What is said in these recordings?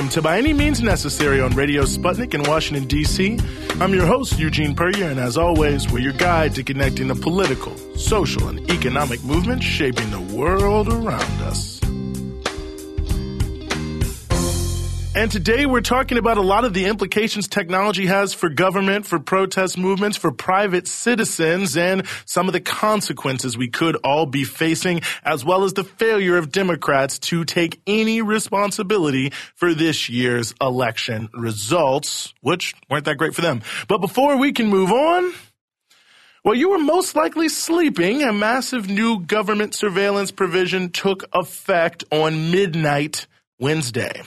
welcome to By Any Means Necessary on Radio Sputnik in Washington, D.C. I'm your host, Eugene Puryear, and as always, we're your guide to connecting the political, social, and economic movements shaping the world around us. And today we're talking about a lot of the implications technology has for government, for protest movements, for private citizens, and some of the consequences we could all be facing, as well as the failure of Democrats to take any responsibility for this year's election results, which weren't that great for them. But before we can move on, well, you were most likely sleeping. A massive new government surveillance provision took effect on midnight Wednesday.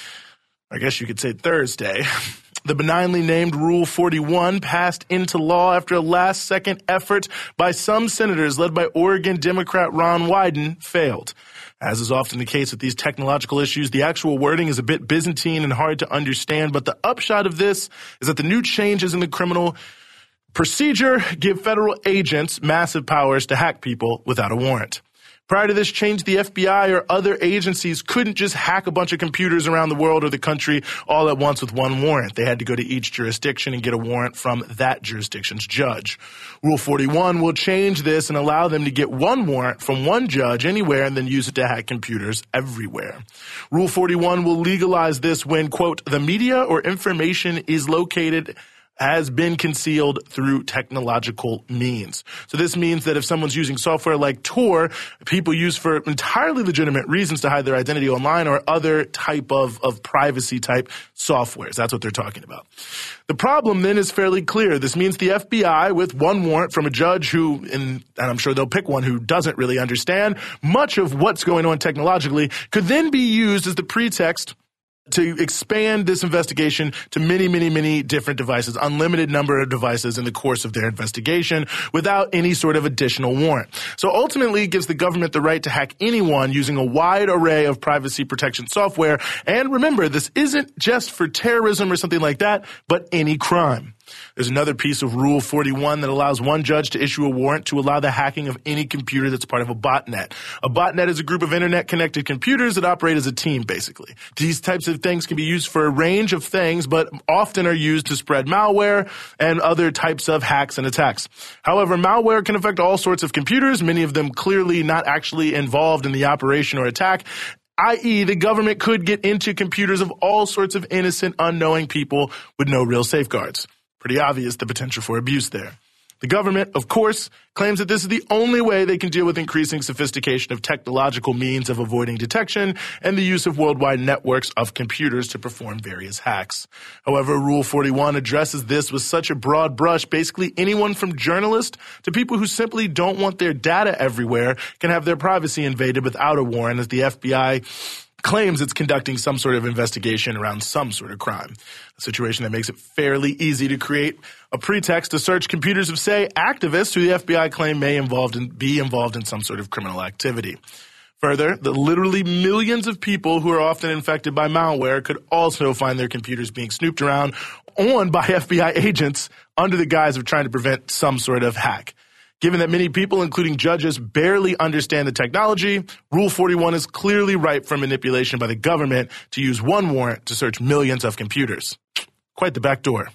I guess you could say Thursday. The benignly named Rule 41 passed into law after a last-second effort by some senators led by Oregon Democrat Ron Wyden failed. As is often the case with these technological issues, the actual wording is a bit Byzantine and hard to understand, but the upshot of this is that the new changes in the criminal procedure give federal agents massive powers to hack people without a warrant. Prior to this change, the FBI or other agencies couldn't just hack a bunch of computers around the world or the country all at once with one warrant. They had to go to each jurisdiction and get a warrant from that jurisdiction's judge. Rule 41 will change this and allow them to get one warrant from one judge anywhere and then use it to hack computers everywhere. Rule 41 will legalize this when, quote, the media or information is located has been concealed through technological means. So this means that if someone's using software like Tor, people use for entirely legitimate reasons to hide their identity online or other type of privacy type softwares. That's what they're talking about. The problem then is fairly clear. This means the FBI, with one warrant from a judge who, and I'm sure they'll pick one who doesn't really understand much of what's going on technologically, could then be used as the pretext to expand this investigation to many, many, many different devices, unlimited number of devices in the course of their investigation without any sort of additional warrant. So ultimately, it gives the government the right to hack anyone using a wide array of privacy protection software. And remember, this isn't just for terrorism or something like that, but any crime. There's another piece of Rule 41 that allows one judge to issue a warrant to allow the hacking of any computer that's part of a botnet. A botnet is a group of internet-connected computers that operate as a team, basically. These types of things can be used for a range of things, but often are used to spread malware and other types of hacks and attacks. However, malware can affect all sorts of computers, many of them clearly not actually involved in the operation or attack, i.e., the government could get into computers of all sorts of innocent, unknowing people with no real safeguards. Pretty obvious the potential for abuse there. The government, of course, claims that this is the only way they can deal with increasing sophistication of technological means of avoiding detection and the use of worldwide networks of computers to perform various hacks. However, Rule 41 addresses this with such a broad brush, basically anyone from journalists to people who simply don't want their data everywhere can have their privacy invaded without a warrant, as the FBI claims it's conducting some sort of investigation around some sort of crime. A situation that makes it fairly easy to create a pretext to search computers of, say, activists who the FBI claim may be involved in some sort of criminal activity. Further, the literally millions of people who are often infected by malware could also find their computers being snooped around on by FBI agents under the guise of trying to prevent some sort of hack. Given that many people, including judges, barely understand the technology, Rule 41 is clearly ripe for manipulation by the government to use one warrant to search millions of computers. Quite the backdoor.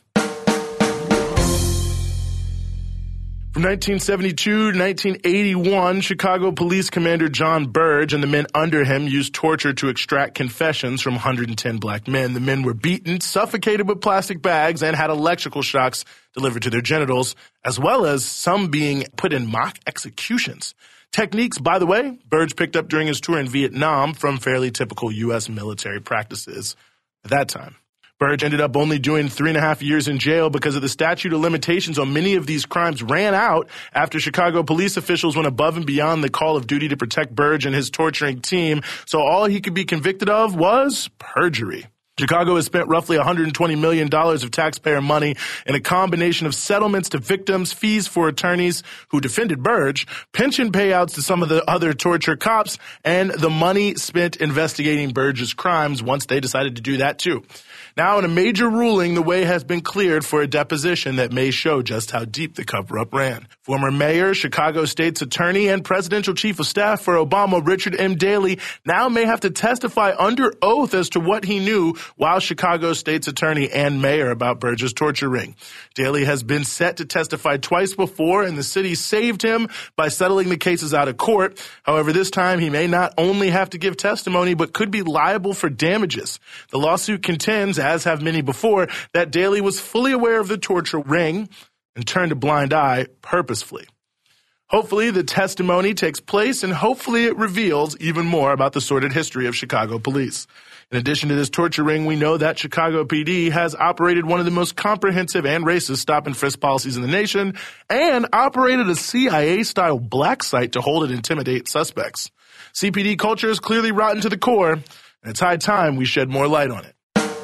From 1972 to 1981, Chicago Police Commander John Burge and the men under him used torture to extract confessions from 110 black men. The men were beaten, suffocated with plastic bags, and had electrical shocks delivered to their genitals, as well as some being put in mock executions. Techniques, by the way, Burge picked up during his tour in Vietnam from fairly typical U.S. military practices at that time. Burge ended up only doing 3.5 years in jail because of the statute of limitations on many of these crimes ran out after Chicago police officials went above and beyond the call of duty to protect Burge and his torturing team, so all he could be convicted of was perjury. Chicago has spent roughly $120 million of taxpayer money in a combination of settlements to victims, fees for attorneys who defended Burge, pension payouts to some of the other torture cops, and the money spent investigating Burge's crimes once they decided to do that too. Now, in a major ruling, the way has been cleared for a deposition that may show just how deep the cover-up ran. Former mayor, Chicago State's attorney, and presidential chief of staff for Obama, Richard M. Daley, now may have to testify under oath as to what he knew while Chicago State's Attorney Ann Mayer about Burge's torture ring. Daley has been set to testify twice before, and the city saved him by settling the cases out of court. However, this time he may not only have to give testimony, but could be liable for damages. The lawsuit contends, as have many before, that Daley was fully aware of the torture ring and turned a blind eye purposefully. Hopefully the testimony takes place, and hopefully it reveals even more about the sordid history of Chicago police. In addition to this torture ring, we know that Chicago PD has operated one of the most comprehensive and racist stop and frisk policies in the nation and operated a CIA-style black site to hold and intimidate suspects. CPD culture is clearly rotten to the core, and it's high time we shed more light on it.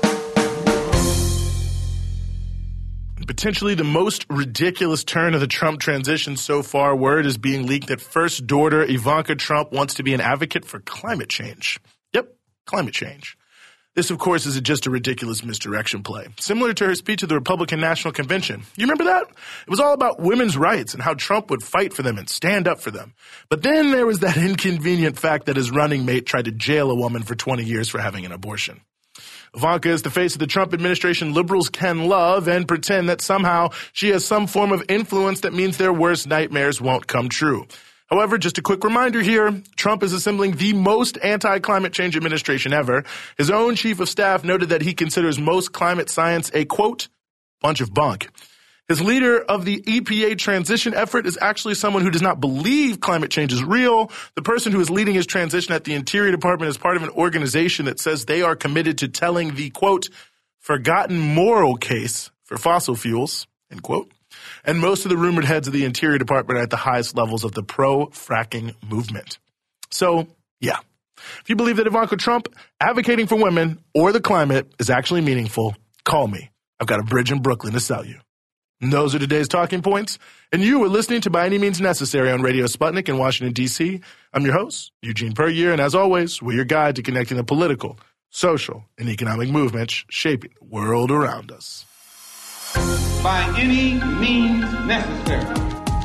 Potentially the most ridiculous turn of the Trump transition so far, word is being leaked that first daughter Ivanka Trump wants to be an advocate for climate change. Yep, climate change. This, of course, is just a ridiculous misdirection play, similar to her speech at the Republican National Convention. You remember that? It was all about women's rights and how Trump would fight for them and stand up for them. But then there was that inconvenient fact that his running mate tried to jail a woman for 20 years for having an abortion. Ivanka is the face of the Trump administration liberals can love and pretend that somehow she has some form of influence that means their worst nightmares won't come true. However, just a quick reminder here, Trump is assembling the most anti-climate change administration ever. His own chief of staff noted that he considers most climate science a, quote, bunch of bunk. His leader of the EPA transition effort is actually someone who does not believe climate change is real. The person who is leading his transition at the Interior Department is part of an organization that says they are committed to telling the, quote, forgotten moral case for fossil fuels, end quote. And most of the rumored heads of the Interior Department are at the highest levels of the pro-fracking movement. So, yeah. If you believe that Ivanka Trump advocating for women or the climate is actually meaningful, call me. I've got a bridge in Brooklyn to sell you. And those are today's talking points. And you are listening to By Any Means Necessary on Radio Sputnik in Washington, D.C. I'm your host, Eugene Puryear, and as always, we're your guide to connecting the political, social, and economic movements shaping the world around us. By any means necessary.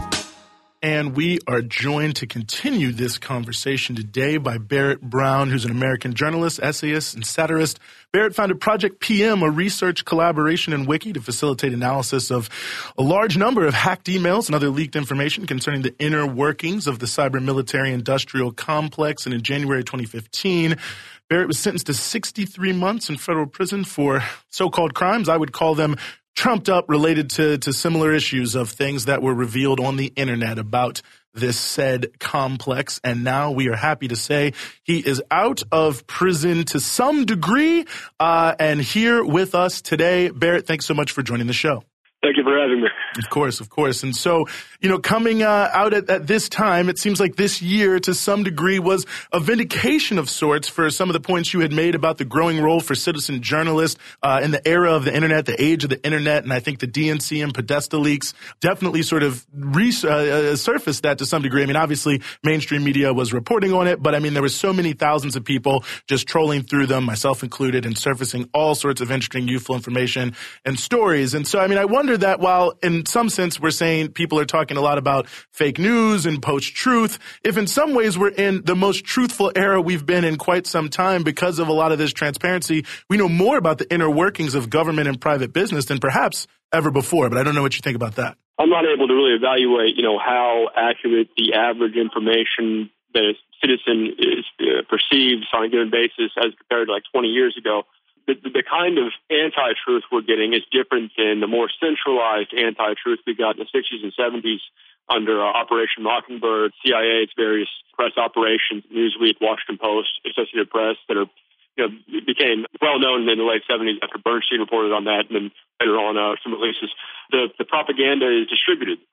And we are joined to continue this conversation today by Barrett Brown, who's an American journalist, essayist, and satirist. Barrett founded Project PM, a research collaboration in Wiki to facilitate analysis of a large number of hacked emails and other leaked information concerning the inner workings of the cyber military industrial complex. And in January 2015, Barrett was sentenced to 63 months in federal prison for so-called crimes. I would call them trumped up related to similar issues of things that were revealed on the internet about this said complex. And now we are happy to say he is out of prison to some degree and here with us today. Barrett, thanks so much for joining the show. Thank you for having me. Of course, of course. And so, coming out at this time, it seems like this year to some degree was a vindication of sorts for some of the points you had made about the growing role for citizen journalists in the era of the internet, the age of the internet. And I think the DNC and Podesta leaks definitely sort of surfaced that to some degree. I mean, obviously mainstream media was reporting on it, but I mean, there were so many thousands of people just trolling through them, myself included, and surfacing all sorts of interesting, useful information and stories. And so, I mean, I wonder that while in some sense we're saying people are talking a lot about fake news and post-truth, if in some ways we're in the most truthful era we've been in quite some time because of a lot of this transparency, we know more about the inner workings of government and private business than perhaps ever before. But I don't know what you think about that. I'm not able to really evaluate, how accurate the average information that a citizen is perceives on a given basis as compared to like 20 years ago. The kind of anti-truth we're getting is different than the more centralized anti-truth we got in the 60s and 70s under Operation Mockingbird, CIA's various press operations, Newsweek, Washington Post, Associated Press that are, became well known in the late 70s after Bernstein reported on that, and then later on some releases. The propaganda is distributed.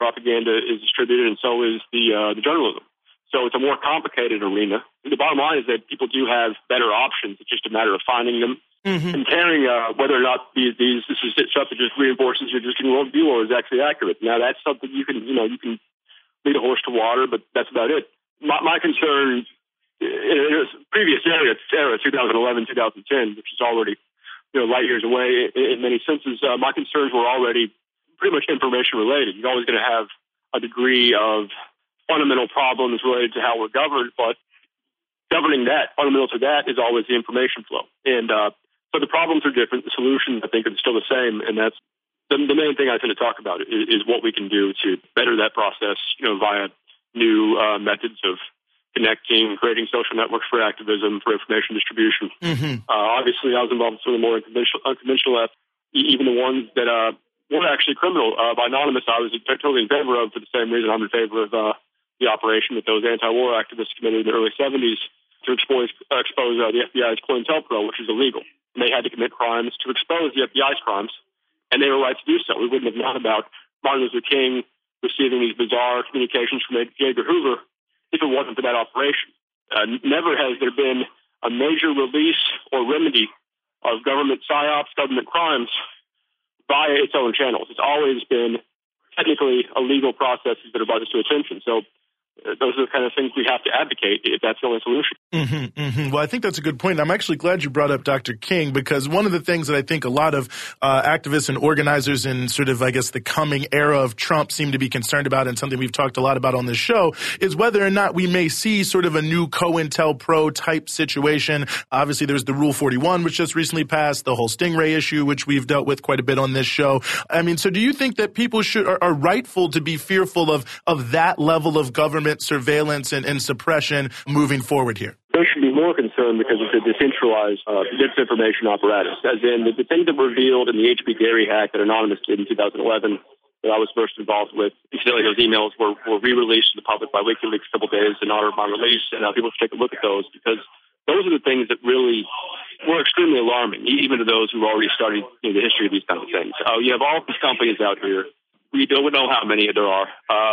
And so is the journalism. So it's a more complicated arena. The bottom line is that people do have better options. It's just a matter of finding them. Mm-hmm. Comparing whether or not this is stuff that just reinforces your existing worldview or is actually accurate. Now that's something you can lead a horse to water, but that's about it. My concern in a previous era, 2011, 2010, which is already light years away in many senses. My concerns were already pretty much information related. You're always going to have a degree of fundamental problems related to how we're governed, but governing that, fundamental to that, is always the information flow. And So the problems are different. The solutions, I think, are still the same, and that's the main thing I tend to talk about is what we can do to better that process, via new methods of connecting, creating social networks for activism, for information distribution. Mm-hmm. Obviously, I was involved in some of the more unconventional efforts, even the ones that weren't actually criminal. By Anonymous, I was totally in favor of, for the same reason I'm in favor of the operation that those anti-war activists committed in the early 70s to expose the FBI's COINTELPRO, which is illegal. And they had to commit crimes to expose the FBI's crimes, and they were right to do so. We wouldn't have known about Martin Luther King receiving these bizarre communications from J. Edgar Hoover if it wasn't for that operation. Never has there been a major release or remedy of government psyops, government crimes, via its own channels. It's always been technically illegal processes that are brought us to attention. So those are the kind of things we have to advocate if that's the only solution. Mm-hmm, mm-hmm. Well, I think that's a good point. I'm actually glad you brought up Dr. King, because one of the things that I think a lot of activists and organizers in sort of, I guess, the coming era of Trump seem to be concerned about, and something we've talked a lot about on this show, is whether or not we may see sort of a new COINTELPRO type situation. Obviously, there's the Rule 41, which just recently passed, the whole Stingray issue, which we've dealt with quite a bit on this show. I mean, so do you think that people are rightful to be fearful of that level of government surveillance and suppression moving forward here? They should be more concerned because it's a decentralized disinformation apparatus. As in, the things that were revealed in the H.B. Gary hack that Anonymous did in 2011 that I was first involved with, incidentally, those emails were re-released to the public by WikiLeaks a couple of days in honor of my release, and people should take a look at those, because those are the things that really were extremely alarming, even to those who already studied the history of these kinds of things. You have all these companies out here. We don't know how many there are,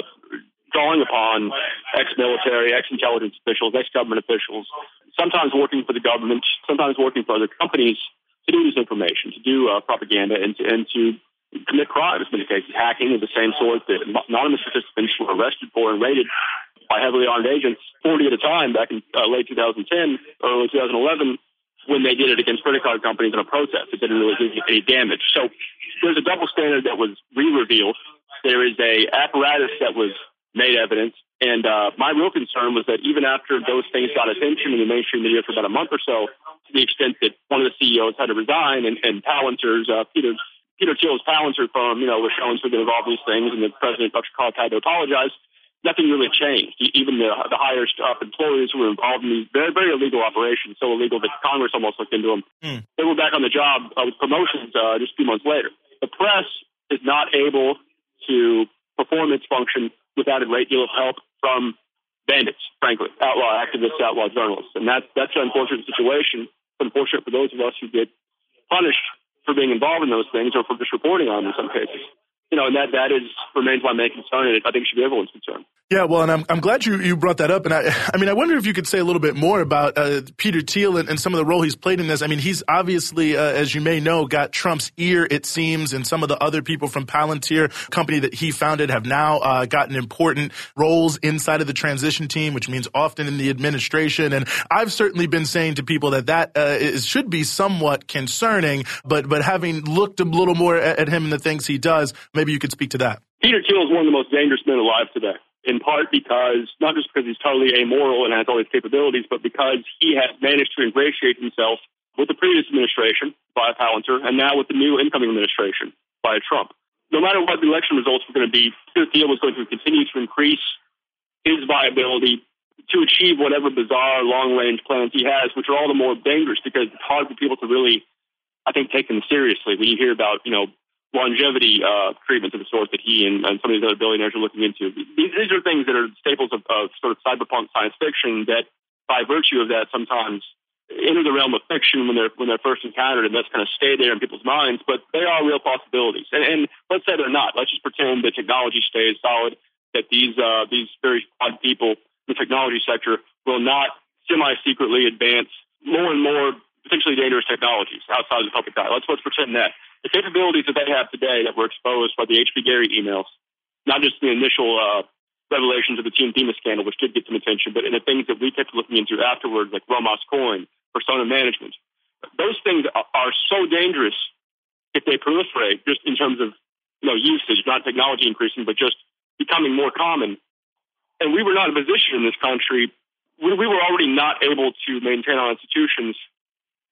drawing upon ex-military, ex-intelligence officials, ex-government officials, sometimes working for the government, sometimes working for other companies to do disinformation, to do propaganda, and to commit crimes in many cases. Hacking is the same sort that Anonymous participants were arrested for and raided by heavily armed agents 40 at a time back in late 2010, early 2011, when they did it against credit card companies in a protest. It didn't really do any damage. So there's a double standard that was re-revealed. There is a apparatus that was made evidence. And my real concern was that even after those things got attention in the mainstream media for about a month or so, to the extent that one of the CEOs had to resign and Palantir's, Peter Thiel's Palantir firm, was shown to have been involved in these things, and the president, Dr. Karl, had to apologize, nothing really changed. Even the highest up employees who were involved in these very, very illegal operations, so illegal that Congress almost looked into them, they were back on the job with promotions just a few months later. The press is not able to perform its function without a great deal of help from bandits, frankly, outlaw activists, outlaw journalists. And that's an unfortunate situation. It's unfortunate for those of us who get punished for being involved in those things or for just reporting on them in some cases. And that remains my main concern, and I think it should be everyone's concern. Yeah, well, and I'm glad you brought that up. And I wonder if you could say a little bit more about Peter Thiel and some of the role he's played in this. I mean, he's obviously, as you may know, got Trump's ear, it seems, and some of the other people from Palantir, company that he founded, have now gotten important roles inside of the transition team, which means often in the administration. And I've certainly been saying to people that should be somewhat concerning, but having looked a little more at him and the things he does, maybe you could speak to that. Peter Thiel is one of the most dangerous men alive today, in part because, not just because he's totally amoral and has all these capabilities, but because he has managed to ingratiate himself with the previous administration via Palantir and now with the new incoming administration via Trump. No matter what the election results were going to be, Peter Thiel was going to continue to increase his viability to achieve whatever bizarre long-range plans he has, which are all the more dangerous because it's hard for people to really, I think, take them seriously when you hear about, longevity treatments of the sort that he and some of these other billionaires are looking into. These are things that are staples of sort of cyberpunk science fiction that, by virtue of that, sometimes enter the realm of fiction when they're first encountered, and that's kind of stay there in people's minds. But they are real possibilities. And let's say they're not. Let's just pretend the technology stays solid, that these very odd people in the technology sector will not semi-secretly advance more and more potentially dangerous technologies outside of the public eye. Let's pretend that. The capabilities that they have today that were exposed by the H.B. Gary emails, not just the initial revelations of the Team Dima scandal, which did get some attention, but in the things that we kept looking into afterwards, like Ramos Coin, persona management, those things are so dangerous if they proliferate, just in terms of usage, not technology increasing, but just becoming more common. And we were not in a position in this country. We were already not able to maintain our institutions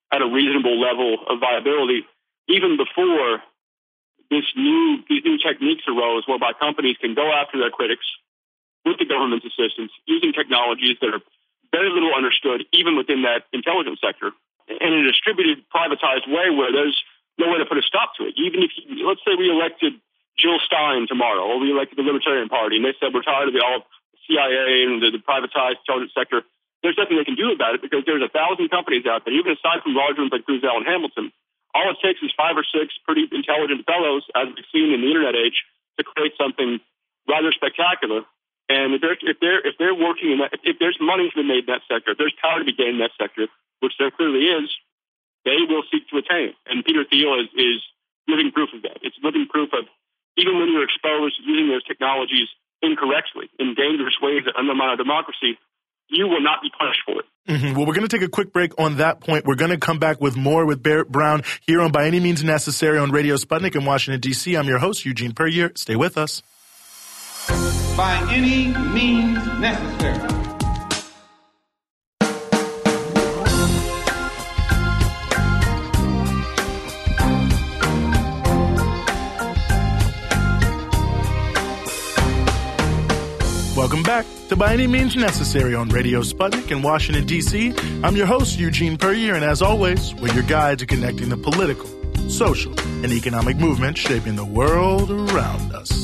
at a reasonable level of viability, even before these new techniques arose whereby companies can go after their critics with the government's assistance using technologies that are very little understood even within that intelligence sector in a distributed, privatized way where there's no way to put a stop to it. Even if, let's say we elected Jill Stein tomorrow, or we elected the Libertarian Party, and they said we're tired of the all CIA and the privatized intelligence sector, there's nothing they can do about it because there's 1,000 companies out there, even aside from large ones like Booz Allen Hamilton. All it takes is 5 or 6 pretty intelligent fellows, as we've seen in the internet age, to create something rather spectacular. And if they're working in that, if there's money to be made in that sector, if there's power to be gained in that sector, which there clearly is, they will seek to attain it. And Peter Thiel is living proof of that. It's living proof of even when you're exposed using those technologies incorrectly in dangerous ways that undermine our democracy, you will not be punished for it. Mm-hmm. Well, we're going to take a quick break on that point. We're going to come back with more with Barrett Brown here on By Any Means Necessary on Radio Sputnik in Washington, D.C. I'm your host, Eugene Puryear. Stay with us. By any means necessary. Welcome back to By Any Means Necessary on Radio Sputnik in Washington, D.C. I'm your host, Eugene Puryear, and as always, we're your guide to connecting the political, social, and economic movement shaping the world around us.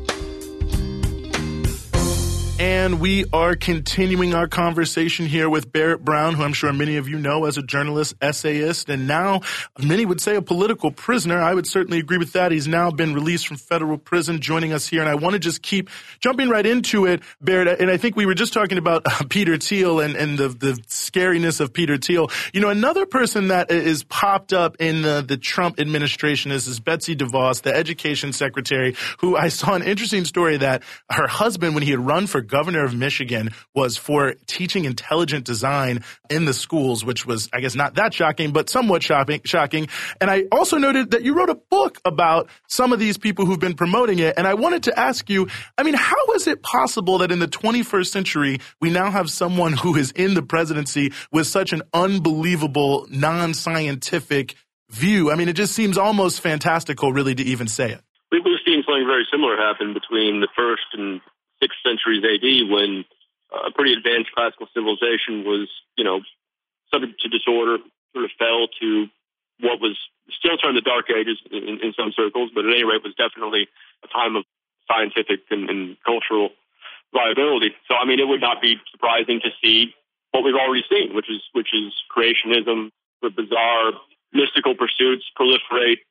And we are continuing our conversation here with Barrett Brown, who I'm sure many of you know as a journalist, essayist, and now many would say a political prisoner. I would certainly agree with that. He's now been released from federal prison, joining us here. And I want to just keep jumping right into it, Barrett. And I think we were just talking about Peter Thiel and the scariness of Peter Thiel. You know, another person that is popped up in the Trump administration is Betsy DeVos, the education secretary, who I saw an interesting story that her husband, when he had run for governor of Michigan, was for teaching intelligent design in the schools, which was, I guess, not that shocking, but somewhat shocking. And I also noted that you wrote a book about some of these people who've been promoting it. And I wanted to ask you, I mean, how is it possible that in the 21st century, we now have someone who is in the presidency with such an unbelievable, non-scientific view? I mean, it just seems almost fantastical, really, to even say it. We've seen something very similar happen between the 1st and 6th centuries AD, when a pretty advanced classical civilization was, subject to disorder, sort of fell to what was still termed the Dark Ages in some circles, but at any rate was definitely a time of scientific and cultural viability. So, I mean, it would not be surprising to see what we've already seen, which is creationism, the bizarre mystical pursuits proliferate,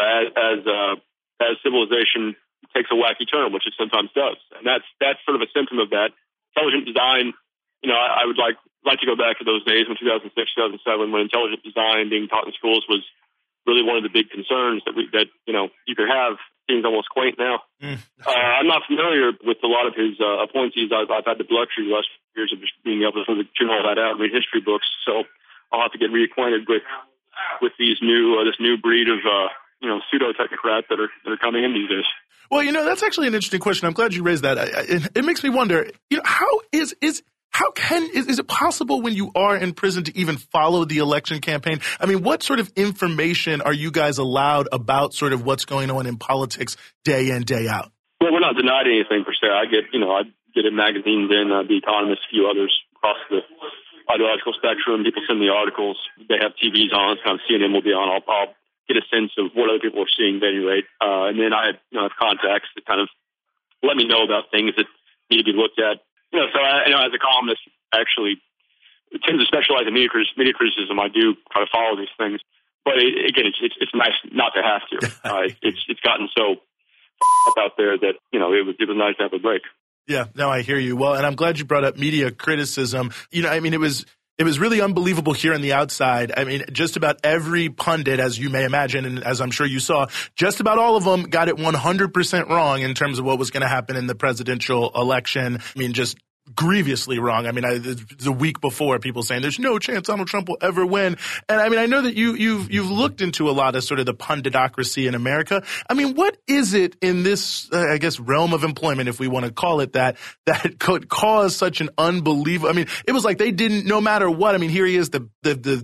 as civilization takes a wacky turn, which it sometimes does. And that's sort of a symptom of that. Intelligent design, I would like to go back to those days in 2006, 2007, when intelligent design being taught in schools was really one of the big concerns that you could have. Seems almost quaint now. I'm not familiar with a lot of his appointees. I've had the luxury the last few years of just being able to sort of tune all that out and read history books. So I'll have to get reacquainted with these this new breed of pseudo technocrats that are coming in these days. Well, that's actually an interesting question. I'm glad you raised that. It makes me wonder, how is it possible when you are in prison to even follow the election campaign? I mean, what sort of information are you guys allowed about sort of what's going on in politics day in, day out? Well, we're not denied anything per se. I get in magazines in The Economist, a few others across the ideological spectrum. People send me articles. They have TVs on. Kind of CNN will be on. I'll get a sense of what other people are seeing at any rate. And then I have contacts that kind of let me know about things that need to be looked at. So as a columnist, I actually tend to specialize in media criticism. I do try to follow these things. But again, it's nice not to have to. It's gotten so up out there that, it was nice to have a break. Yeah, no, I hear you. Well, and I'm glad you brought up media criticism. It was really unbelievable here on the outside. I mean, just about every pundit, as you may imagine, and as I'm sure you saw, just about all of them got it 100% wrong in terms of what was going to happen in the presidential election. I mean, just grievously wrong. I mean, the week before, people saying there's no chance Donald Trump will ever win. And I mean, I know that you've looked into a lot of sort of the punditocracy in America. I mean, what is it in this, realm of employment, if we want to call it that could cause such an unbelievable? I mean, it was like they didn't, no matter what. I mean, here he is, the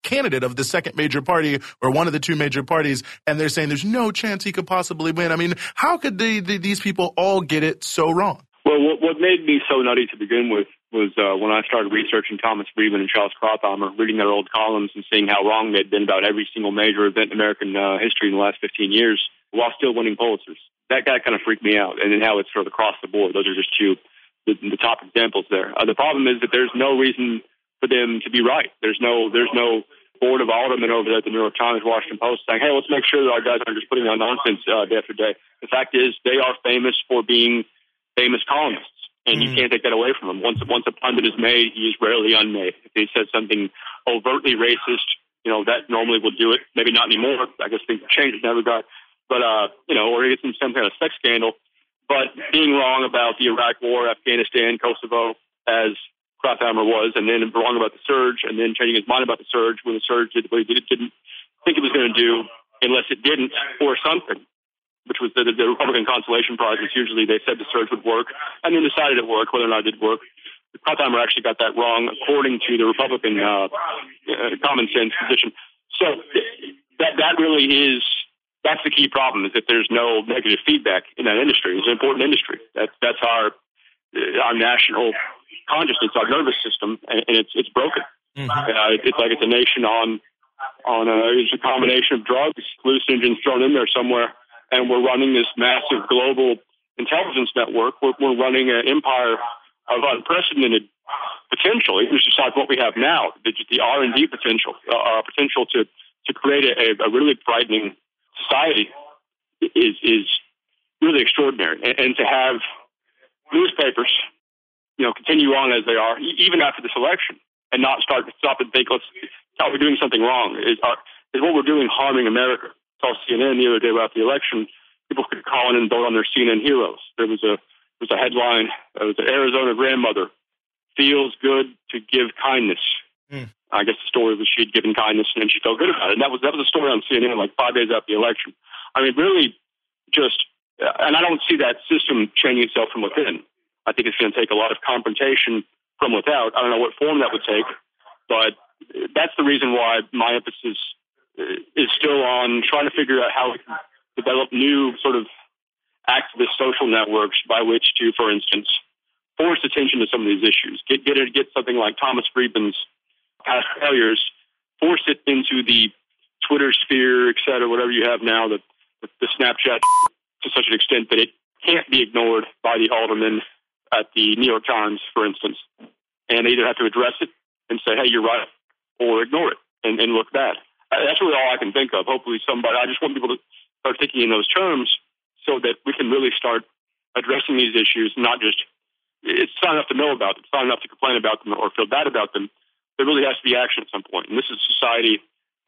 candidate of the second major party or one of the two major parties, and they're saying there's no chance he could possibly win. I mean, how could these people all get it so wrong? Well, what made me so nutty to begin with was when I started researching Thomas Friedman and Charles Krauthammer, reading their old columns and seeing how wrong they'd been about every single major event in American history in the last 15 years while still winning Pulitzers. That kind of freaked me out, and then how it's sort of across the board. Those are just two the top examples there. The problem is that there's no reason for them to be right. There's no board of aldermen over there at the New York Times, Washington Post saying, hey, let's make sure that our guys aren't just putting out nonsense day after day. The fact is they are famous for being famous columnists. And you can't take that away from him. Once a pundit is made, he is rarely unmade. If he says something overtly racist, that normally will do it. Maybe not anymore. I guess things have changed in that regard. But, or he gets in some kind of sex scandal. But being wrong about the Iraq War, Afghanistan, Kosovo, as Krauthammer was, and then wrong about the surge, and then changing his mind about the surge when the surge did what he didn't think it was going to do unless it didn't, or something, which was the Republican consolation prize, which usually they said the surge would work, and then decided it worked, whether or not it did work. Krauthammer actually got that wrong, according to the Republican common sense position. So that really is, that's the key problem, is that there's no negative feedback in that industry. It's an important industry. That's our national consciousness, our nervous system, and it's broken. It's like it's a nation on it's a combination of drugs, hallucinogens thrown in there somewhere. And we're running this massive global intelligence network. We're running an empire of unprecedented potential, even just like what we have now, the R&D potential, our potential to create a really frightening society is really extraordinary. And to have newspapers, continue on as they are, even after this election, and not stop and think, are we doing something wrong? Is what we're doing harming America? Saw CNN the other day about the election. People could call in and vote on their CNN heroes. There was a headline. It was an Arizona grandmother feels good to give kindness. I guess the story was she'd given kindness and then she felt good about it. And that was a story on CNN like 5 days after the election. I mean, really, and I don't see that system changing itself from within. I think it's going to take a lot of confrontation from without. I don't know what form that would take, but that's the reason why my emphasis is still on trying to figure out how we can develop new sort of activist social networks by which to, for instance, force attention to some of these issues. Get something like Thomas Friedman's past failures, force it into the Twitter sphere, et cetera, whatever you have now, the Snapchat, to such an extent that it can't be ignored by the aldermen at the New York Times, for instance. And they either have to address it and say, hey, you're right, or ignore it and look bad. That's really all I can think of. Hopefully I just want people to start thinking in those terms so that we can really start addressing these issues, it's not enough to know about them. It's not enough to complain about them or feel bad about them. There really has to be action at some point. And this is a society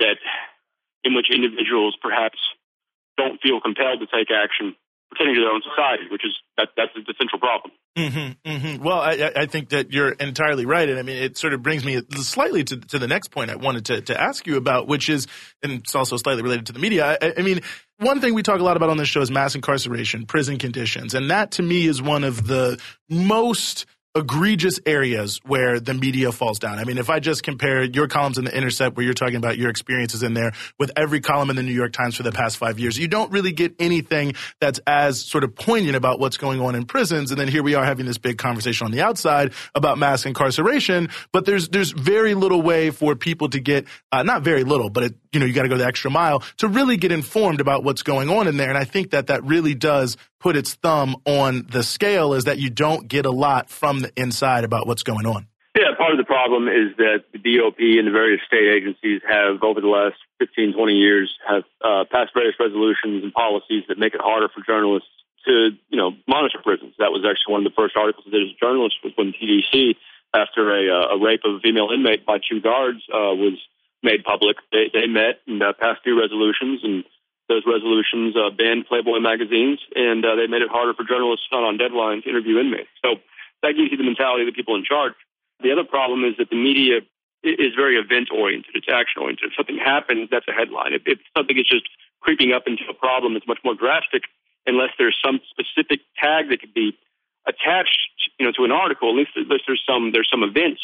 in which individuals perhaps don't feel compelled to take action pertaining to their own society, which is that's the central problem. Well, I think that you're entirely right. And I mean, it sort of brings me slightly to the next point I wanted to ask you about, which is, and it's also slightly related to the media. I mean, one thing we talk a lot about on this show is mass incarceration, prison conditions. And that to me is one of the most egregious areas where the media falls down. I mean, if I just compare your columns in The Intercept, where you're talking about your experiences in there, with every column in the New York Times for the past 5 years, you don't really get anything that's as sort of poignant about what's going on in prisons. And then here we are having this big conversation on the outside about mass incarceration, but there's very little way for people to get, not very little, but you got to go the extra mile to really get informed about what's going on in there. And I think that really does put its thumb on the scale, is that you don't get a lot from the inside about what's going on. Yeah, part of the problem is that the DOP and the various state agencies have, over the last 15, 20 years, have passed various resolutions and policies that make it harder for journalists to, monitor prisons. That was actually one of the first articles I did as a journalist, was when TDC, after a rape of a female inmate by 2 guards, was made public. They met and passed 2 resolutions, and those resolutions banned Playboy magazines, and they made it harder for journalists not on deadline to interview inmates. So that gives you the mentality of the people in charge. The other problem is that the media is very event-oriented. It's action-oriented. If something happens, that's a headline. If something is just creeping up into a problem that's much more drastic, unless there's some specific tag that could be attached, to an article, at least there's some event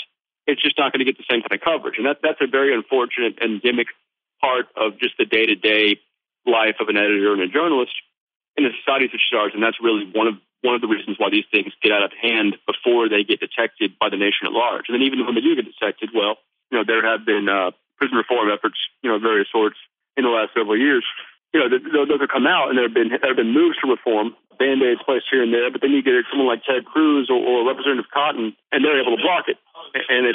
it's just not going to get the same kind of coverage. And that's a very unfortunate endemic part of just the day-to-day life of an editor and a journalist in a society such as ours. And that's really one of the reasons why these things get out of hand before they get detected by the nation at large. And then even when they do get detected, well, there have been prison reform efforts, of various sorts in the last several years. Those have come out and there have been moves to reform, Band-Aids placed here and there, but then you get someone like Ted Cruz or Representative Cotton, and they're able to block it. And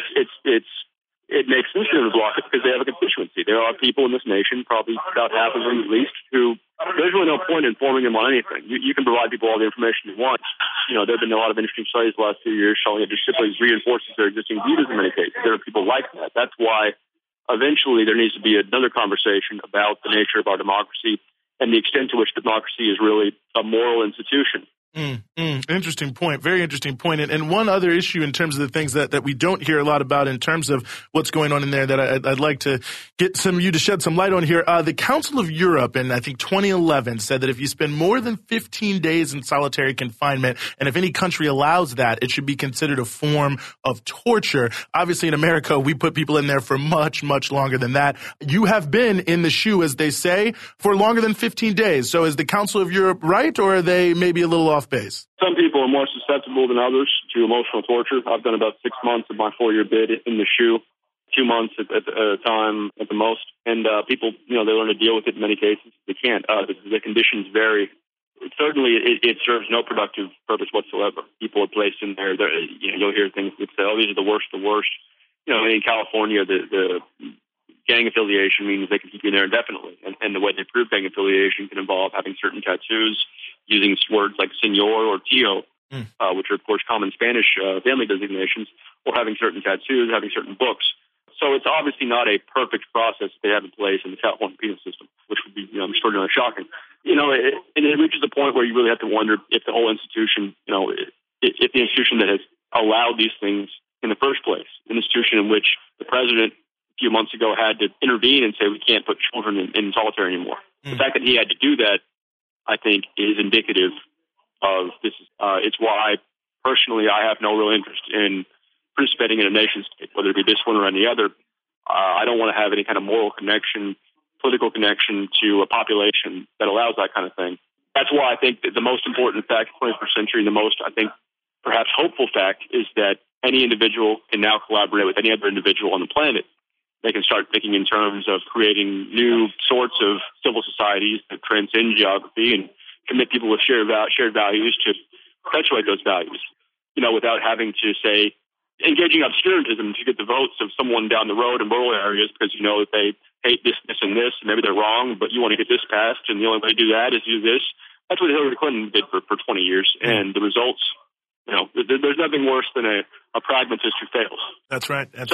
it makes sense for them to block it because they have a constituency. There are people in this nation, probably about half of them at least, who there's really no point in informing them on anything. You can provide people all the information you want. There have been a lot of interesting studies the last few years showing it just simply reinforces their existing views in many cases. There are people like that. That's why eventually there needs to be another conversation about the nature of our democracy and the extent to which democracy is really a moral institution. Interesting point. Very interesting point. And one other issue in terms of the things that we don't hear a lot about in terms of what's going on in there that I'd like to get you to shed some light on here. The Council of Europe in, I think, 2011 said that if you spend more than 15 days in solitary confinement, and if any country allows that, it should be considered a form of torture. Obviously, in America, we put people in there for much, much longer than that. You have been in the shoe, as they say, for longer than 15 days. So is the Council of Europe right, or are they maybe a little off base? Some people are more susceptible than others to emotional torture. I've done about 6 months of my 4-year bid in the shoe, 2 months at a time at the most. And people, they learn to deal with it in many cases. They can't. The conditions vary. Certainly, it serves no productive purpose whatsoever. People are placed in there. You'll hear things that say, oh, these are the worst of the worst. In California, the gang affiliation means they can keep you in there indefinitely. And the way they prove gang affiliation can involve having certain tattoos, using words like senor or tío, which are, of course, common Spanish family designations, or having certain tattoos, having certain books. So it's obviously not a perfect process that they have in place in the California penal system, which would be extraordinarily shocking. And it reaches a point where you really have to wonder if the whole institution, if the institution that has allowed these things in the first place, an institution in which the president a few months ago had to intervene and say we can't put children in solitary anymore. The fact that he had to do that, I think, is indicative of this. It's why, personally, I have no real interest in participating in a nation state, whether it be this one or any other. I don't want to have any kind of moral connection, political connection to a population that allows that kind of thing. That's why I think that the most important fact of the 21st century, and the most, I think, perhaps hopeful fact, is that any individual can now collaborate with any other individual on the planet. They can start thinking in terms of creating new sorts of civil societies that transcend geography and commit people with shared values to perpetuate those values, without having to, say, engaging obscurantism to get the votes of someone down the road in rural areas because that they hate this, this, and this, and maybe they're wrong, but you want to get this passed, and the only way to do that is do this. That's what Hillary Clinton did for 20 years, and the results, there's nothing worse than a pragmatist who fails. That's right. That's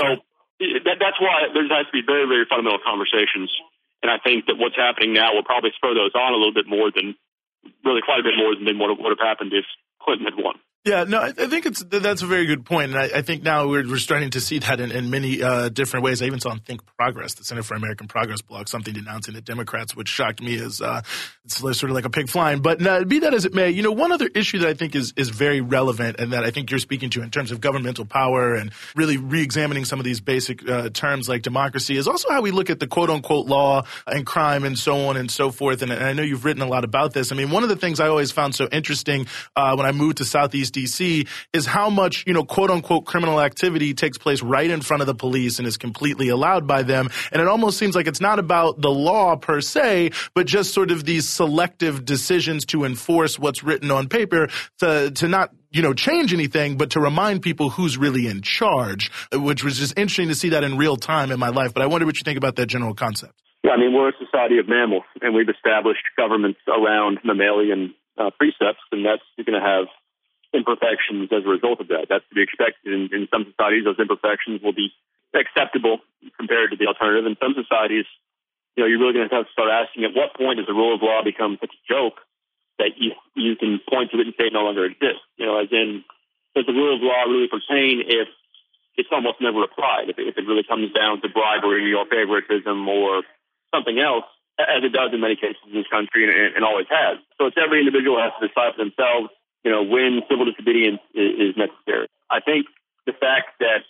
why there has to be very, very fundamental conversations. And I think that what's happening now will probably spur those on a little bit more than, really quite a bit more than what would have happened if Clinton had won. Yeah, no, I think that's a very good point, and I think now we're starting to see that in many different ways. I even saw on Think Progress, the Center for American Progress blog, something denouncing the Democrats, which shocked me as it's sort of like a pig flying. But be that as it may, one other issue that I think is very relevant and that I think you're speaking to in terms of governmental power and really re-examining some of these basic terms like democracy is also how we look at the quote-unquote law and crime and so on and so forth. And I know you've written a lot about this. I mean, one of the things I always found so interesting when I moved to Southeast DC is how much, quote unquote criminal activity takes place right in front of the police and is completely allowed by them. And it almost seems like it's not about the law per se, but just sort of these selective decisions to enforce what's written on paper to not, change anything, but to remind people who's really in charge, which was just interesting to see that in real time in my life. But I wonder what you think about that general concept. Yeah, we're a society of mammals, and we've established governments around mammalian precepts, and that's going to have imperfections as a result of that. That's to be expected. In some societies, those imperfections will be acceptable compared to the alternative. In some societies, you're really going to have to start asking, at what point does the rule of law become such a joke that you can point to it and say it no longer exists? As in, does the rule of law really pertain if it's almost never applied, if it really comes down to bribery or favoritism or something else, as it does in many cases in this country and always has. So it's every individual has to decide for themselves when civil disobedience is necessary. I think the fact that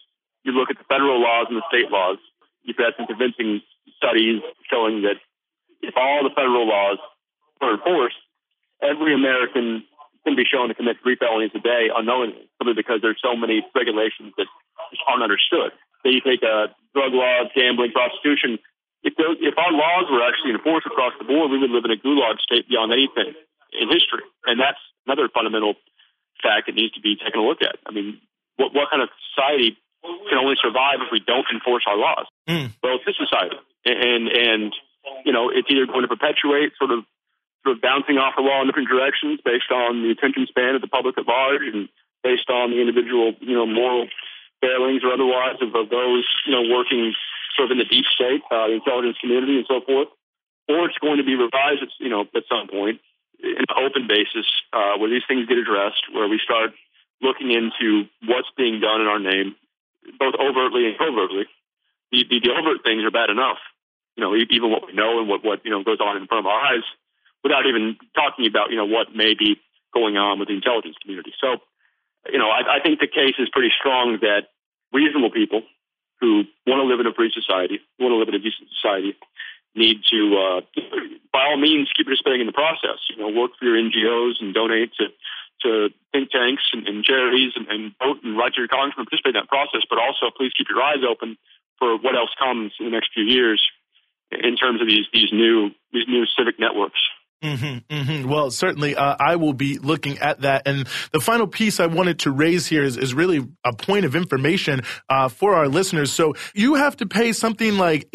you look at the federal laws and the state laws, you've had some convincing studies showing that if all the federal laws were enforced, every American can be shown to commit 3 felonies a day unknowingly, simply because there's so many regulations that just aren't understood. So you take drug laws, gambling, prostitution. If our laws were actually enforced across the board, we would live in a gulag state beyond anything in history. And that's another fundamental fact that needs to be taken a look at. I mean, what kind of society can only survive if we don't enforce our laws? Well, it's this society. And you know, it's either going to perpetuate sort of bouncing off the law in different directions based on the attention span of the public at large and based on the individual, you know, moral failings or otherwise of those, you know, working sort of in the deep state, the intelligence community and so forth. Or it's going to be revised, you know, at some point in an open basis where these things get addressed, where we start looking into what's being done in our name, both overtly and covertly. The overt things are bad enough, you know, even what we know and what you know goes on in front of our eyes, without even talking about, you know, what may be going on with the intelligence community. So, you know, I think the case is pretty strong that reasonable people who want to live in a free society, want to live in a decent society, need to, by all means, keep participating in the process. You know, work for your NGOs and donate to think tanks and charities and vote and write to your congressman, participate in that process. But also, please keep your eyes open for what else comes in the next few years in terms of these new civic networks. Well, certainly, I will be looking at that. And the final piece I wanted to raise here is really a point of information for our listeners. So you have to pay something like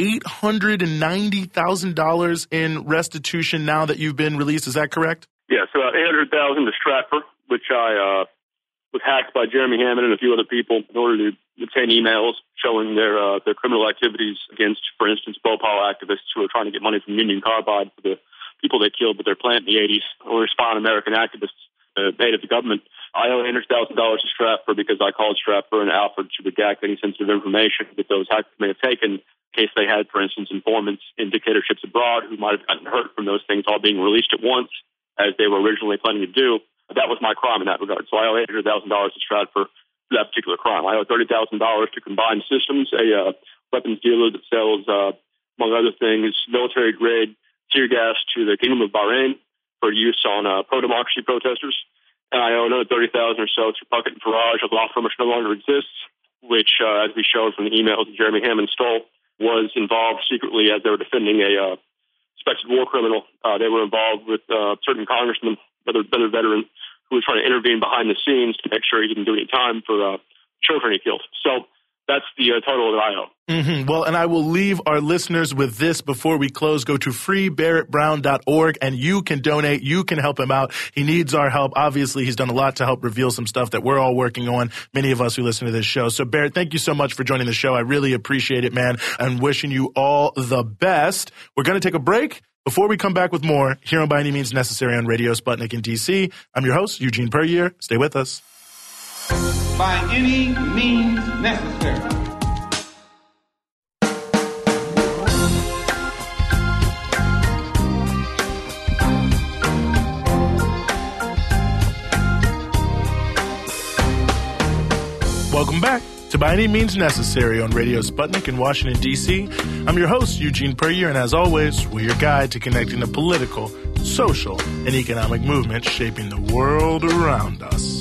$890,000 in restitution now that you've been released. Is that correct? Yeah, so $800,000 to Stratfor, which I was hacked by Jeremy Hammond and a few other people in order to obtain emails showing their criminal activities against, for instance, Bhopal activists who are trying to get money from Union Carbide for the people they killed with their plant in the 80s, or spawn American activists made of the government. I owe $800,000 to Stratfor because I called Stratfor and Alfred to redact any sensitive information that those hackers may have taken in case they had, for instance, informants in dictatorships abroad who might have gotten hurt from those things all being released at once, as they were originally planning to do. That was my crime in that regard. So I owe $800,000 to Stratfor for that particular crime. I owe $30,000 to Combined Systems, a weapons dealer that sells, among other things, military-grade tear gas to the Kingdom of Bahrain for use on pro-democracy protesters. And I owe another $30,000 or so to Puckett and Farage, a law firm which no longer exists, which, as we showed from the emails that Jeremy Hammond stole, was involved secretly as they were defending a suspected war criminal. They were involved with certain congressmen, another veteran, who was trying to intervene behind the scenes to make sure he didn't do any time for children he killed. So that's the total that I owe. Well, and I will leave our listeners with this before we close. Go to freebarrettbrown.org and you can donate. You can help him out. He needs our help. Obviously, he's done a lot to help reveal some stuff that we're all working on, many of us who listen to this show. So, Barrett, thank you so much for joining the show. I really appreciate it, man, and wishing you all the best. We're going to take a break. Before we come back with more here on By Any Means Necessary on Radio Sputnik in D.C., I'm your host, Eugene Puryear. Stay with us. By any means necessary. Welcome back to By Any Means Necessary on Radio Sputnik in Washington, D.C. I'm your host, Eugene Puryear, and as always, we're your guide to connecting the political, social, and economic movements shaping the world around us.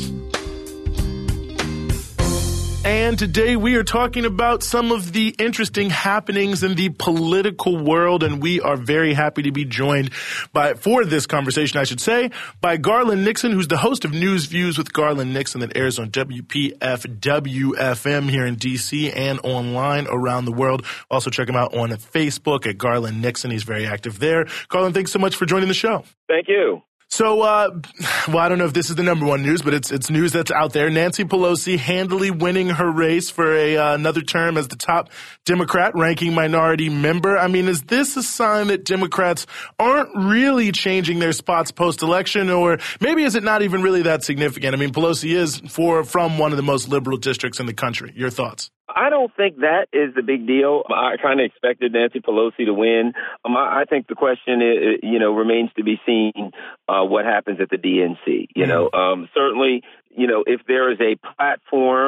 And today we are talking about some of the interesting happenings in the political world, and we are very happy to be joined for this conversation, I should say, by Garland Nixon, who's the host of News Views with Garland Nixon that airs on WPFW-FM here in D.C. and online around the world. Also check him out on Facebook at Garland Nixon. He's very active there. Garland, thanks so much for joining the show. Thank you. So, well, I don't know if this is the number one news, but it's news that's out there. Nancy Pelosi handily winning her race for another term as the top Democrat ranking minority member. I mean, is this a sign that Democrats aren't really changing their spots post-election, or maybe is it not even really that significant? I mean, Pelosi is from one of the most liberal districts in the country. Your thoughts? I don't think that is the big deal. I kind of expected Nancy Pelosi to win. I think the question, remains to be seen what happens at the DNC. Certainly, if there is a platform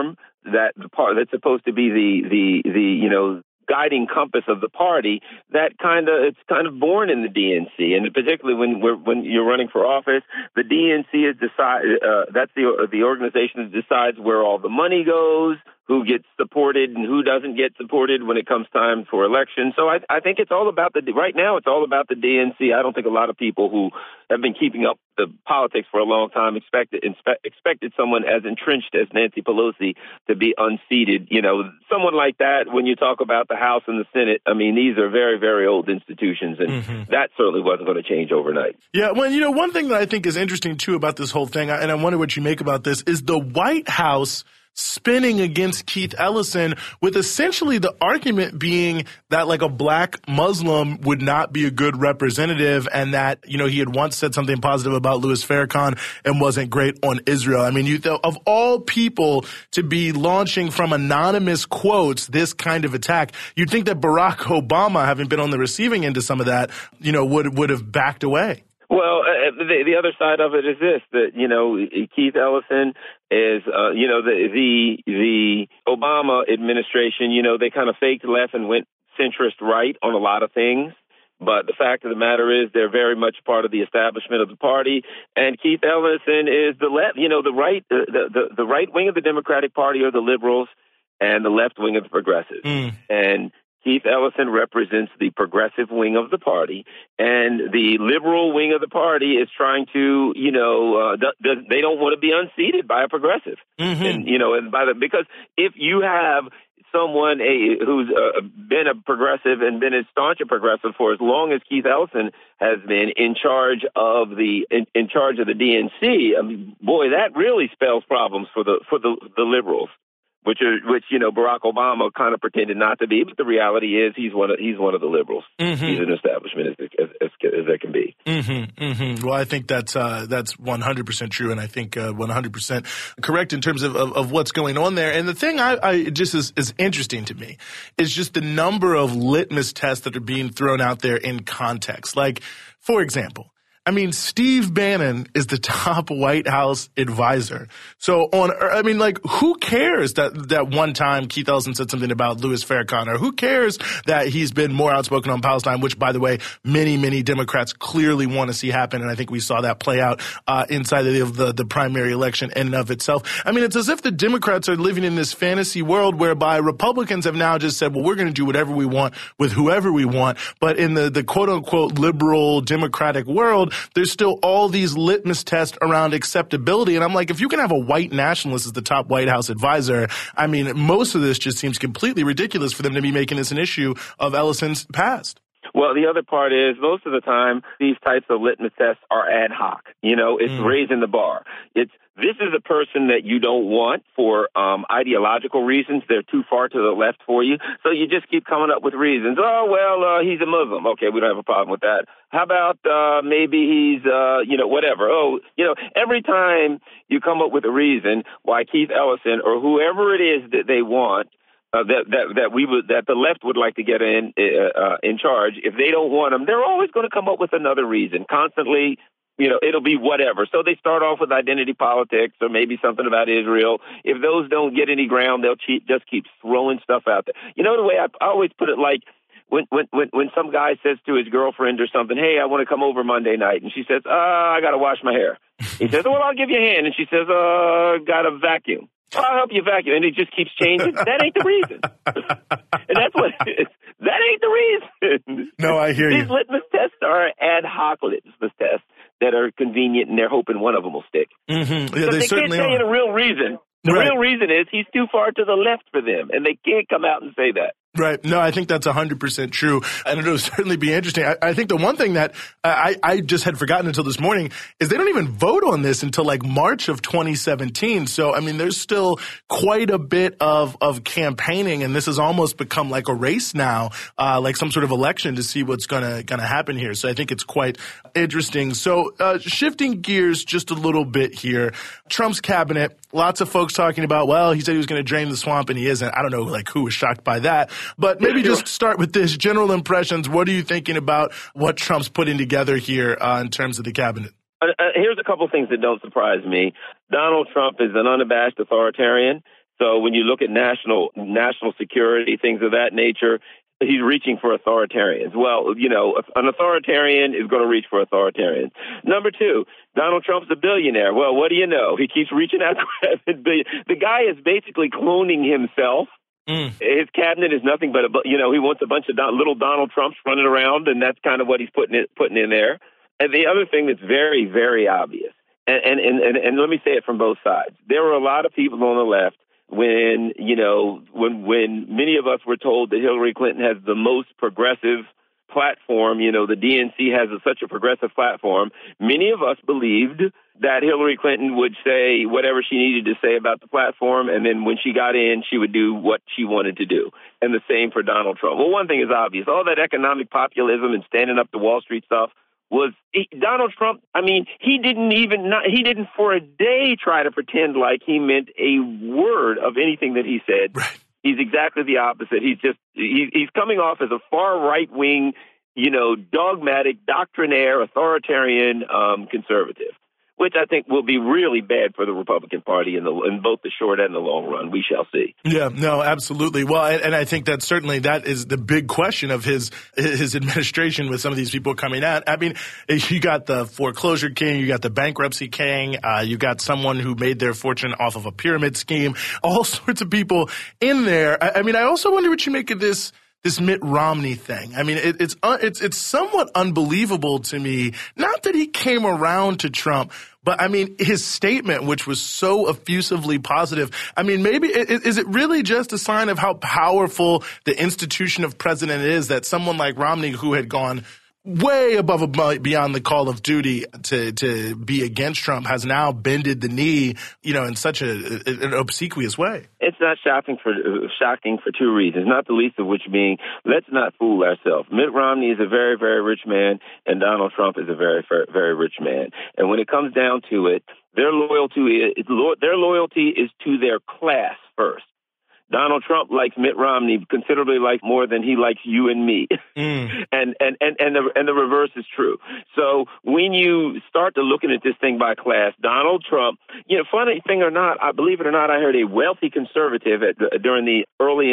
that the part that's supposed to be the guiding compass of the party, it's kind of born in the DNC, and particularly when you're running for office, the DNC is that's the organization that decides where all the money goes, who gets supported and who doesn't get supported when it comes time for elections. So I think it's all about right now it's all about the DNC. I don't think a lot of people who have been keeping up the politics for a long time expected someone as entrenched as Nancy Pelosi to be unseated. Someone like that, when you talk about the House and the Senate, I mean, these are very, very old institutions, and that certainly wasn't going to change overnight. Yeah, well, one thing that I think is interesting, too, about this whole thing, and I wonder what you make about this, is the White House spinning against Keith Ellison with essentially the argument being that like a black Muslim would not be a good representative, and that, he had once said something positive about Louis Farrakhan and wasn't great on Israel. I mean, of all people to be launching from anonymous quotes this kind of attack, you'd think that Barack Obama, having been on the receiving end of some of that, would have backed away. Well, the other side of it is this, that, Keith Ellison is, the Obama administration, they kind of faked left and went centrist right on a lot of things. But the fact of the matter is they're very much part of the establishment of the party. And Keith Ellison is the left, the right, the right wing of the Democratic Party are the liberals and the left wing of the progressives. And Keith Ellison represents the progressive wing of the party, and the liberal wing of the party is trying to, they don't want to be unseated by a progressive. And, because if you have someone who's been a progressive and been as staunch a progressive for as long as Keith Ellison has been in charge of the DNC, I mean, boy, that really spells problems for the liberals. Which Barack Obama kind of pretended not to be, but the reality is he's one of the liberals. He's an establishment as there can be. Well, I think that's 100% true, and I think 100% correct in terms of what's going on there. And the thing I just is interesting to me is just the number of litmus tests that are being thrown out there in context. Like, for example, I mean, Steve Bannon is the top White House advisor. So who cares that one time Keith Ellison said something about Louis Farrakhan, or who cares that he's been more outspoken on Palestine, which, by the way, many, many Democrats clearly want to see happen. And I think we saw that play out inside of the primary election in and of itself. I mean, it's as if the Democrats are living in this fantasy world whereby Republicans have now just said, well, we're going to do whatever we want with whoever we want. But in the quote unquote liberal Democratic world, there's still all these litmus tests around acceptability. And I'm like, if you can have a white nationalist as the top White House advisor, I mean, most of this just seems completely ridiculous for them to be making this an issue of Ellison's past. Well, the other part is most of the time these types of litmus tests are ad hoc. It's raising the bar. This is a person that you don't want for ideological reasons. They're too far to the left for you. So you just keep coming up with reasons. Oh, well, he's a Muslim. Okay, we don't have a problem with that. How about maybe he's, whatever. Oh, every time you come up with a reason why Keith Ellison or whoever it is that they want, that the left would like to get in charge, if they don't want them, they're always going to come up with another reason constantly. It'll be whatever. So they start off with identity politics or maybe something about Israel. If those don't get any ground, they'll just keep throwing stuff out there. The way I always put it, like when some guy says to his girlfriend or something, hey, I want to come over Monday night. And she says, I got to wash my hair. He says, well, I'll give you a hand. And she says, got a vacuum. I'll help you vacuum. And it just keeps changing. That ain't the reason. And that's what it is. That ain't the reason. No, I hear you. These litmus tests are ad hoc litmus tests that are convenient, and they're hoping one of them will stick. Yeah, they certainly can't tell you are. the real reason. The real reason is he's too far to the left for them, and they can't come out and say that. Right. No, I think that's 100% true. And it'll certainly be interesting. I think the one thing that I just had forgotten until this morning is they don't even vote on this until like March of 2017. So, I mean, there's still quite a bit of campaigning, and this has almost become like a race now, like some sort of election to see what's gonna happen here. So I think it's quite interesting. So, shifting gears just a little bit here. Trump's cabinet, lots of folks talking about, well, he said he was going to drain the swamp and he isn't. I don't know, like, who was shocked by that. But maybe just start with this. General impressions. What are you thinking about what Trump's putting together here in terms of the cabinet? Here's a couple things that don't surprise me. Donald Trump is an unabashed authoritarian, So when you look at national security, things of that nature, he's reaching for authoritarians. Well, you know, an authoritarian is going to reach for authoritarians. Number two, Donald Trump's a billionaire. Well, what do you know? He keeps reaching out to the guy is basically cloning himself. His cabinet is nothing but he wants a bunch of little Donald Trumps running around, and that's kind of what he's putting in there. And the other thing that's very, very obvious, and let me say it from both sides. There were a lot of people on the left when many of us were told that Hillary Clinton has the most progressive platform, the DNC has such a progressive platform. Many of us believed that Hillary Clinton would say whatever she needed to say about the platform, and then when she got in, she would do what she wanted to do. And the same for Donald Trump. Well, one thing is obvious. All that economic populism and standing up to Wall Street stuff Donald Trump. I mean, he didn't for a day try to pretend like he meant a word of anything that he said. Right. He's exactly the opposite. He's coming off as a far right-wing, dogmatic, doctrinaire, authoritarian conservative, which I think will be really bad for the Republican Party in both the short and the long run. We shall see. Yeah, no, absolutely. Well, and I think that certainly that is the big question of his administration with some of these people coming out. I mean, you got the foreclosure king, you got the bankruptcy king, you got someone who made their fortune off of a pyramid scheme, all sorts of people in there. I mean, I also wonder what you make of this Mitt Romney thing. I mean, it's somewhat unbelievable to me. Not that he came around to Trump, but I mean, his statement, which was so effusively positive. I mean, maybe is it really just a sign of how powerful the institution of president is that someone like Romney, who had gone way above and beyond the call of duty to be against Trump, has now bended the knee, in such an obsequious way? It's not shocking for two reasons, not the least of which being, let's not fool ourselves. Mitt Romney is a very, very rich man, and Donald Trump is a very, very, very rich man. And when it comes down to it, their loyalty is to their class first. Donald Trump likes Mitt Romney considerably more than he likes you and me. And the reverse is true. So when you start to looking at this thing by class, Donald Trump, funny thing or not, I believe it or not, I heard a wealthy conservative during the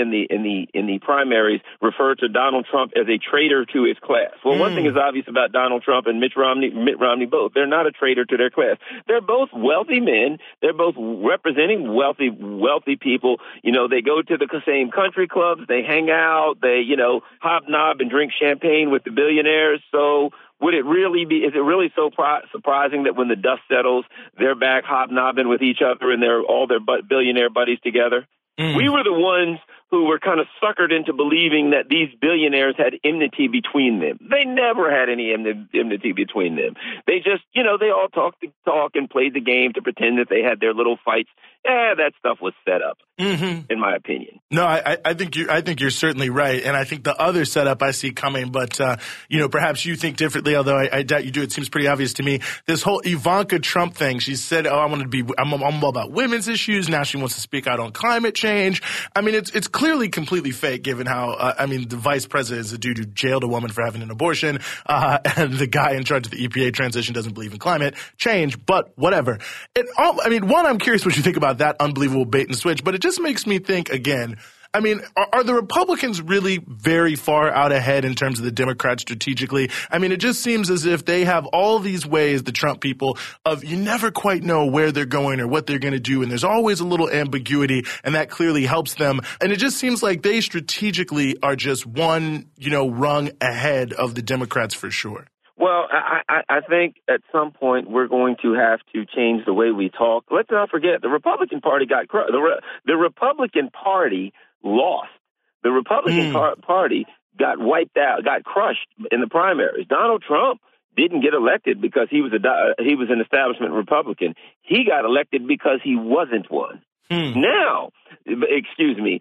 primaries refer to Donald Trump as a traitor to his class. Well, one thing is obvious about Donald Trump and Mitt Romney both. They're not a traitor to their class. They're both wealthy men. They're both representing wealthy people. They go to the same country clubs, they hang out, they, hobnob and drink champagne with the billionaires. So is it really so surprising that when the dust settles, they're back hobnobbing with each other and they're all their billionaire buddies together? We were the ones who were kind of suckered into believing that these billionaires had enmity between them. They never had any enmity between them. They just, they all talked the talk and played the game to pretend that they had their little fights. That stuff was set up, in my opinion. No, I think you're certainly right, and I think the other setup I see coming, but perhaps you think differently. Although I doubt you do. It seems pretty obvious to me. This whole Ivanka Trump thing. She said, I'm all about women's issues. Now she wants to speak out on climate change. I mean, it's clearly completely fake, given how the vice president is a dude who jailed a woman for having an abortion, and the guy in charge of the EPA transition doesn't believe in climate change. But whatever. I'm curious what you think about that unbelievable bait and switch, but it just makes me think again. I mean, are the Republicans really very far out ahead in terms of the Democrats strategically? I mean, it just seems as if they have all these ways, the Trump people, of you never quite know where they're going or what they're going to do, and there's always a little ambiguity, and that clearly helps them. And it just seems like they strategically are just one, rung ahead of the Democrats for sure. Well, I think at some point we're going to have to change the way we talk. Let's not forget the Republican Party got crushed. The Republican Party lost. The Republican Party got wiped out, got crushed in the primaries. Donald Trump didn't get elected because he was an establishment Republican. He got elected because he wasn't one. Now, excuse me,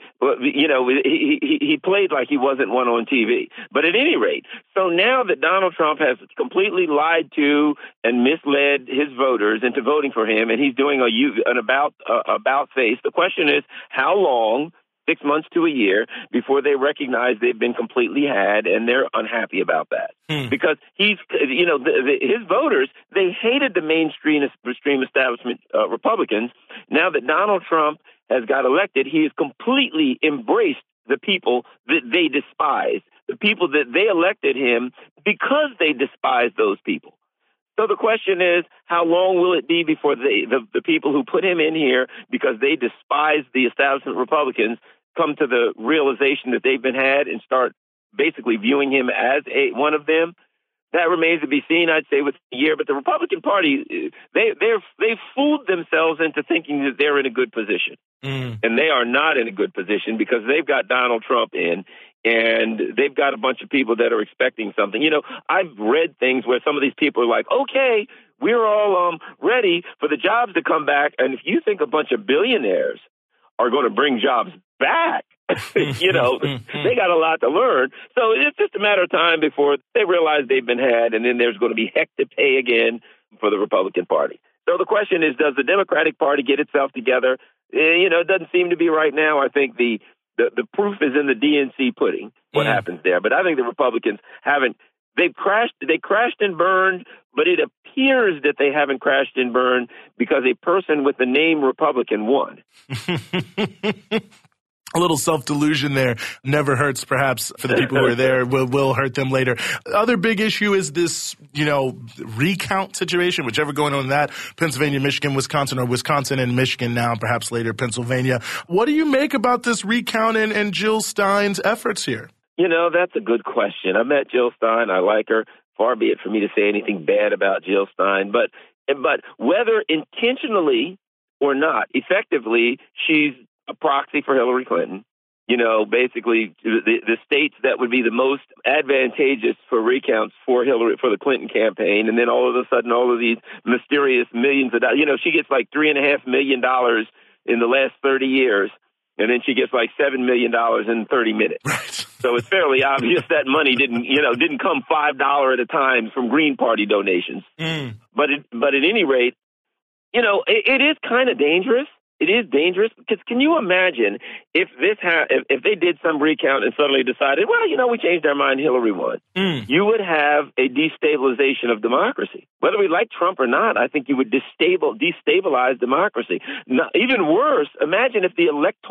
he played like he wasn't one on TV. But at any rate, so now that Donald Trump has completely lied to and misled his voters into voting for him, and he's doing an about face, the question is how long, 6 months to a year, before they recognize they've been completely had, and they're unhappy about that. Because his voters, they hated the mainstream establishment Republicans. Now that Donald Trump has got elected, he has completely embraced the people that they despise, the people that they elected him because they despise those people. So the question is, how long will it be before the people who put him in here because they despise the establishment Republicans come to the realization that they've been had and start basically viewing him as one of them? That remains to be seen, I'd say, within a year. But the Republican Party, they've fooled themselves into thinking that they're in a good position. And they are not in a good position because they've got Donald Trump in, and they've got a bunch of people that are expecting something. You know, I've read things where some of these people are like, okay, we're all ready for the jobs to come back. And if you think a bunch of billionaires are going to bring jobs back, you know, they got a lot to learn. So it's just a matter of time before they realize they've been had, and then there's going to be heck to pay again for the Republican Party. So the question is, does the Democratic Party get itself together? You know, it doesn't seem to be right now. I think the proof is in the DNC pudding, what happens there. But I think the Republicans haven't. They crashed and burned, but it appears that they haven't crashed and burned because a person with the name Republican won. A little self-delusion there never hurts, perhaps, for the people who are there. Will hurt them later. Other big issue is this, you know, recount situation, whichever going on in that, Pennsylvania, Michigan, Wisconsin, or Wisconsin and Michigan now, perhaps later Pennsylvania. What do you make about this recount and Jill Stein's efforts here? You know, that's a good question. I met Jill Stein. I like her. Far be it for me to say anything bad about Jill Stein. But whether intentionally or not, effectively, she's a proxy for Hillary Clinton. You know, basically the states that would be the most advantageous for recounts for Hillary, for the Clinton campaign. And then all of a sudden, all of these mysterious millions of dollars, you know, she gets like $3.5 million in the last 30 years. And then she gets like $7 million in 30 minutes. Right. So it's fairly obvious that money didn't come $5 at a time from Green Party donations. But at any rate, you know, it is kind of dangerous. It is dangerous because can you imagine if if they did some recount and suddenly decided, well, you know, we changed our mind, Hillary won. You would have a destabilization of democracy. Whether we like Trump or not, I think you would destabilize democracy. Even worse, imagine if the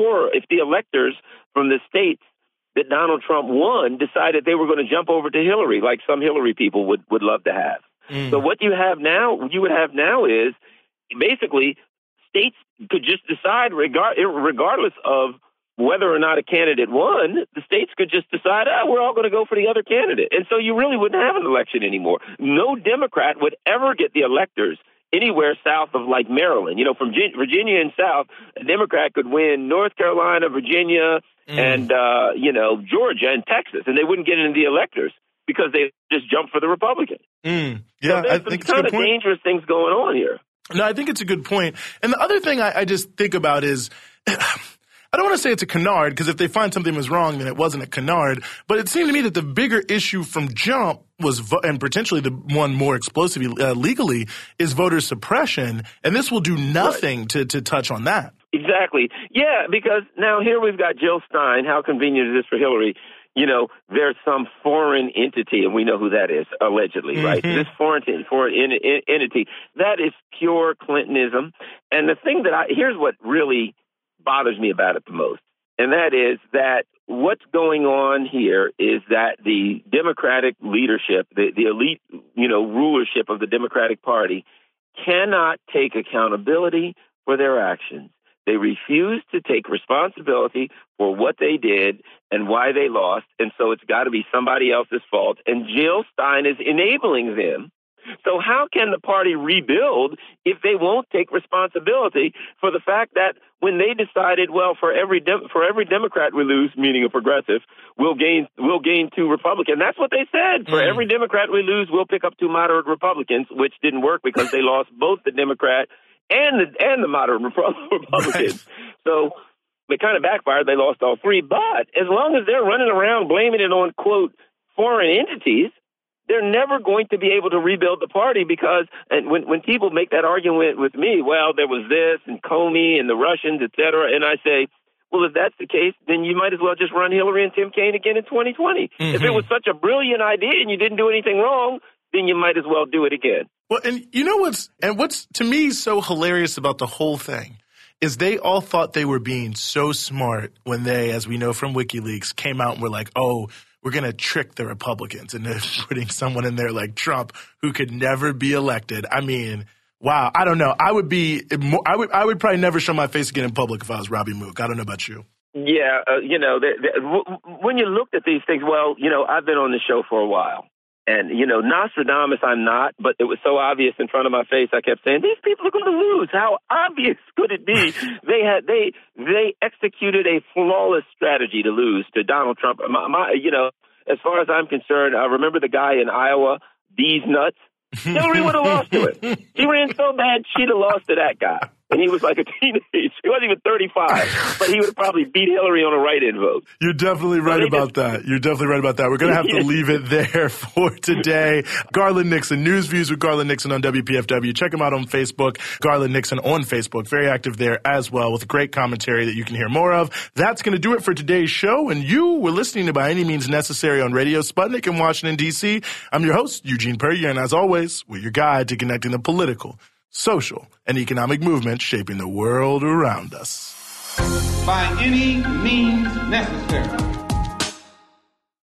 electors from the states that Donald Trump won decided they were going to jump over to Hillary, like some Hillary people would love to have. So what you would have now is basically states could just decide, regardless of whether or not a candidate won, the states could just decide, we're all going to go for the other candidate. And so you really wouldn't have an election anymore. No Democrat would ever get the electors anywhere south of like Maryland. You know, from Virginia and south, a Democrat could win North Carolina, Virginia, and, you know, Georgia and Texas, and they wouldn't get into the electors because they just jumped for the Republican. Yeah, so I think it's kind of dangerous things going on here. No, I think it's a good point. And the other thing I just think about is, I don't want to say it's a canard, because if they find something was wrong, then it wasn't a canard. But it seemed to me that the bigger issue from jump was, and potentially the one more explosively legally, is voter suppression. And this will do nothing to touch on that. Exactly. Yeah, because now here we've got Jill Stein. How convenient is this for Hillary? You know, there's some foreign entity, and we know who that is, allegedly, right? This foreign entity, that is pure Clintonism. And the thing here's what really bothers me about it the most, and that is that what's going on here is that the Democratic leadership, the elite, you know, rulership of the Democratic Party cannot take accountability for their actions. They refuse to take responsibility for what they did and why they lost, and so it's got to be somebody else's fault. And Jill Stein is enabling them. So how can the party rebuild if they won't take responsibility for the fact that when they decided, well, for every Democrat we lose, meaning a progressive, we'll gain 2 Republicans. That's what they said. For every Democrat we lose, we'll pick up 2 moderate Republicans, which didn't work because they lost both the Democrat and the moderate Republicans. Right. So they kind of backfired. They lost all 3. But as long as they're running around blaming it on, quote, foreign entities, they're never going to be able to rebuild the party because, and when people make that argument with me, well, there was this and Comey and the Russians, et cetera, and I say, well, if that's the case, then you might as well just run Hillary and Tim Kaine again in 2020. If it was such a brilliant idea and you didn't do anything wrong, then you might as well do it again. Well, and you know what's to me so hilarious about the whole thing is they all thought they were being so smart when they, as we know from WikiLeaks, came out and were like, oh, we're going to trick the Republicans into putting someone in there like Trump who could never be elected. I mean, wow, I don't know. I would probably never show my face again in public if I was Robbie Mook. I don't know about you. Yeah, when you looked at these things, well, I've been on the show for a while. And, Nostradamus, I'm not, but it was so obvious in front of my face, I kept saying, these people are going to lose. How obvious could it be? They executed a flawless strategy to lose to Donald Trump. As far as I'm concerned, I remember the guy in Iowa, These Nuts. Hillary would have lost to it. She ran so bad, she'd have lost to that guy. And he was like a teenager. He wasn't even 35, but he would have probably beat Hillary on a write-in vote. You're definitely right about that. You're definitely right about that. We're going to have to leave it there for today. Garland Nixon, News Views with Garland Nixon on WPFW. Check him out on Facebook. Garland Nixon on Facebook. Very active there as well with great commentary that you can hear more of. That's going to do it for today's show. And you were listening to By Any Means Necessary on Radio Sputnik in Washington, D.C. I'm your host, Eugene Puryear, and as always, we're your guide to connecting the political, social, and economic movement shaping the world around us. By any means necessary.